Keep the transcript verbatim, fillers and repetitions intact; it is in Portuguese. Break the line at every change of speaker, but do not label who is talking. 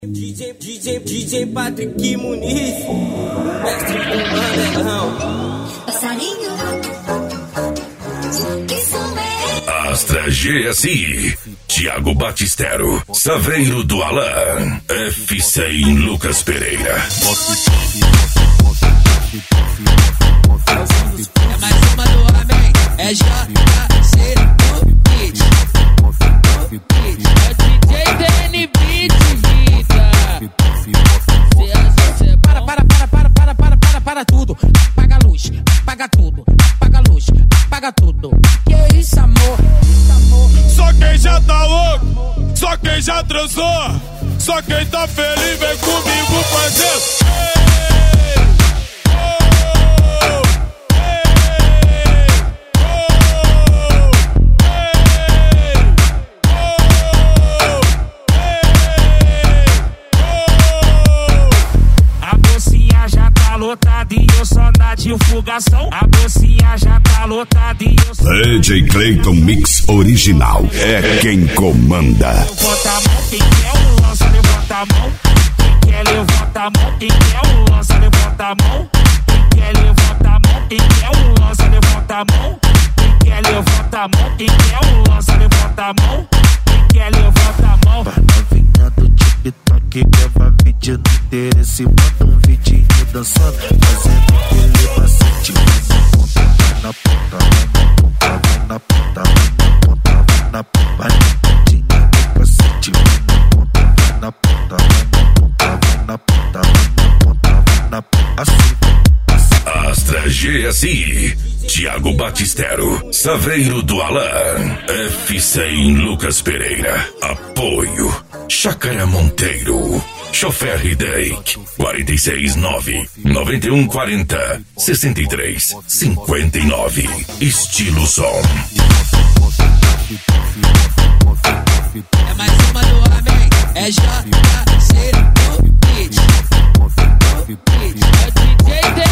D J, D J, D J Patrick Muniz, o mestre do Mandelão.
Passarinho, que som é?
Astra G S I, Thiago Batistero, Saveiro do Alan, F cem Lucas Pereira.
É mais uma do homem, é J C do beat. É D J D N Beat, vida. Para, para, para, para, para, para, para, para tudo. Apaga a luz, apaga tudo, apaga a luz, apaga tudo. Que isso, amor?
Só quem já tá louco, só quem já transou, só quem tá feliz vem comigo fazer.
Lotada e eu só na divulgação. A bolsinha já tá lotada e eu só...
D J Clayton Mix Original é quem comanda.
Levanta a mão, quem quer um lança, levanta a mão. Quem quer levanta a mão, quem quer um lança, levanta a mão. Quem quer levanta a mão, quem quer um lança, levanta a mão. Quem quer levanta a mão, quem quer um lança, levanta a mão. Quem quer levanta a mão.
Pra novinha do TikTok, grava vídeo no interesse, manda um vidinho dançando, fazendo aquele bastante. Na ponta, vai na ponta, vai na ponta, vai na pontinha do cacete. Vai na ponta, vai na ponta, vai na ponta, vai na ponta, assim.
Astra G S I, Thiago Batistero, Saveiro do Alan, F cem Lucas Pereira. Apoio Chácara Monteiro, Chofer Hideki, quatro seis nove, nove um quatro zero, seis três cinco nove. Estilo som.
É mais uma do homem, é J C do beat. É D J D